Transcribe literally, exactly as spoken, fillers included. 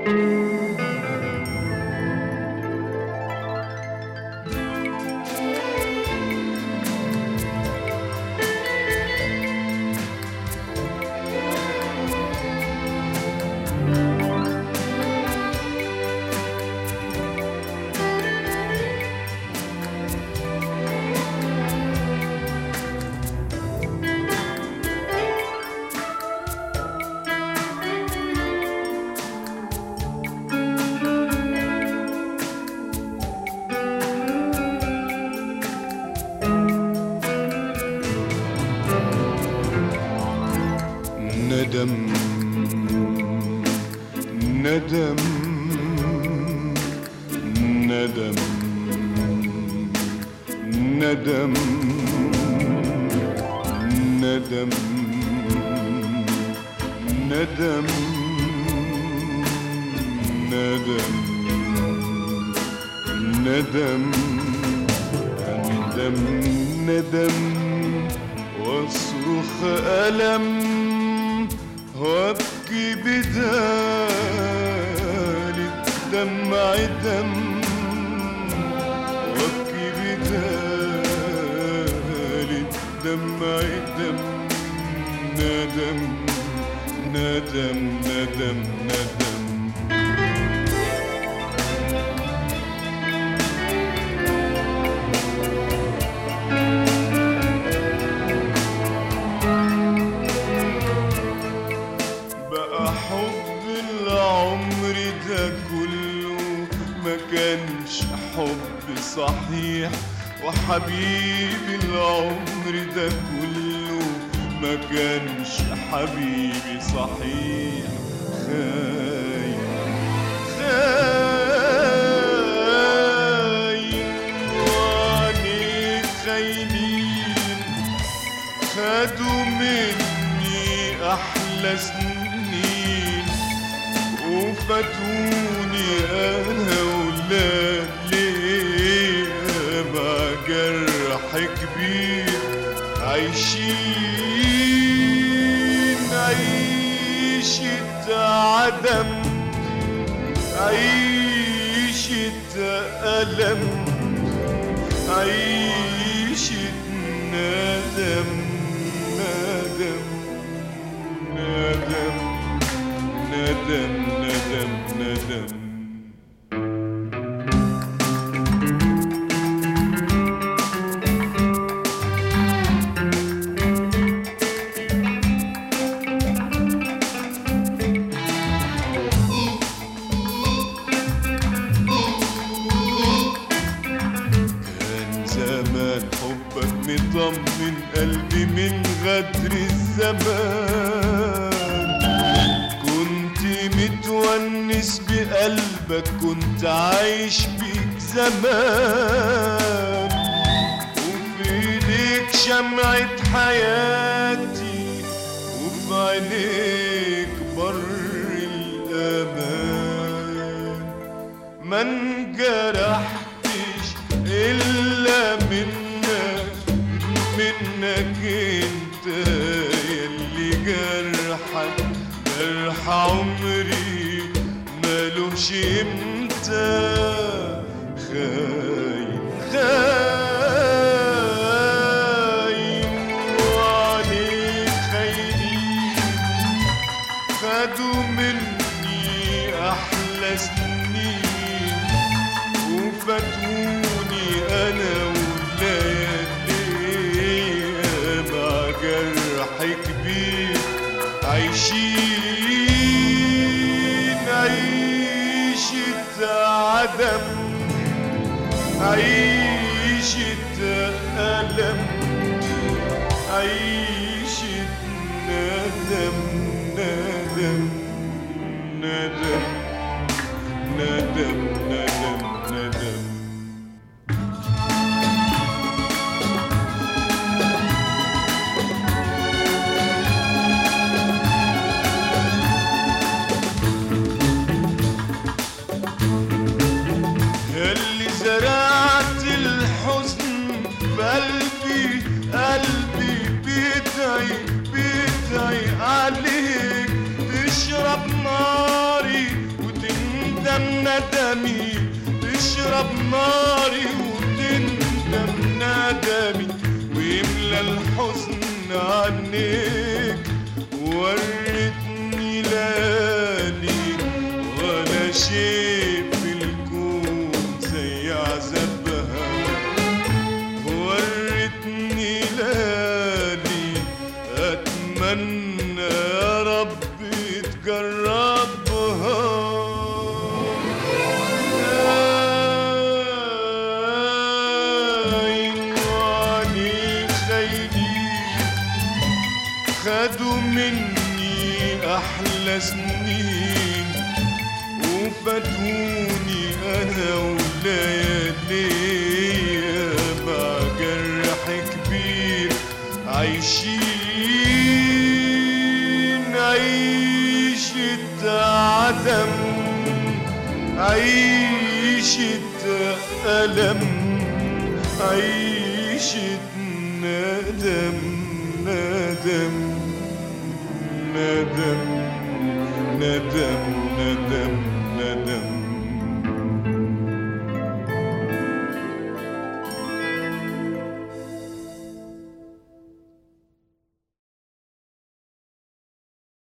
ندم ندم ندم ندم ندم ندم ندم ندم أندم ندم واصرخ ألم وابكي بدال الدمع دم وابكي بدال الدمع دم ندم ندم ندم ندم ما كانش حب صحيح وحبيبي العمر ده كله ما كانش حبيبي صحيح خاين خاين وعليك خاينين خدوا مني أحلى سنين وفاتوني أنا ولاد ليه مع جرح كبير عايشين عيشة عدم عيشة ألم عيشة ندم ندم ندم ندم ندم ندم كان زمان حبك مطمن قلبي من غدر الزمان كنت متونس بقلبك كنت عايش بيك زمان وفي ايديك شمعة حياتي وفي عينيك بر الأمان ما انجرحتش إلا منك منك انت يلي جرحك جرح عمري مالوش امتى خاين خاين وعليك خاينين خدوا مني أحلى سنين وفاتوني أنا وليالي مع جرح كبير عايشين عيشة عدم عيشة ألم عيشة ندم ندم ندم ندم ندم ندم اللي زرعت الحزن بقلبي قلبي بيدعي بيدعي عليك تشرب ناري وتنسى ألمي تشرب ناري وتندم ندمي ويملى الحزن عنيك وريتني ليالي ولا شيء في الكون زي عذابها وريتني ليالي أتمنى يا رب تجربها خدوا مني أحلى سنين وفاتوني أنا ولياليا مع جرح كبير عايشين عيشة عدم عيشة ألم عيشة ندم ندم ندم ندم ندم ندم